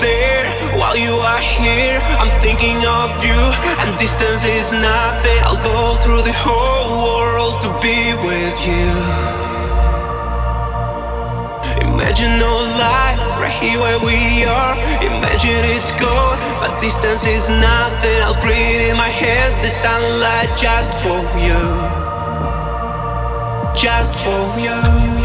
there while you are here. I'm thinking of you, and distance is nothing. I'll go through the whole world to be with you. Imagine no light right here where we are. Imagine it's cold, but distance is nothing. I'll breathe in my hands the sunlight just for you, just for you.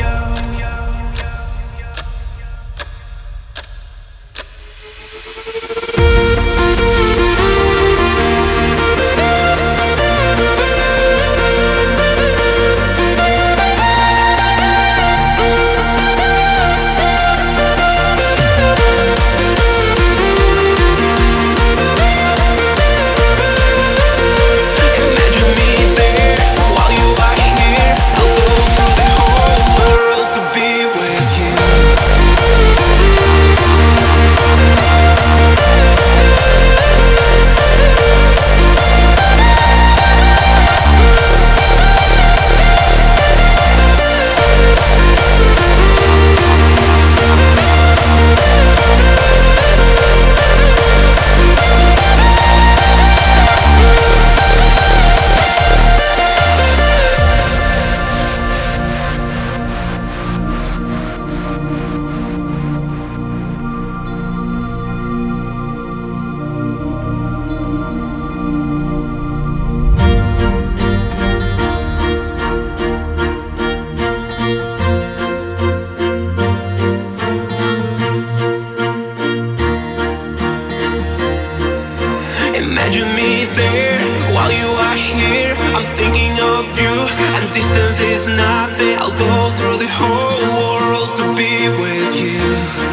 Imagine me there while you are here. I'm thinking of you, and distance is nothing. I'll go through the whole world to be with you.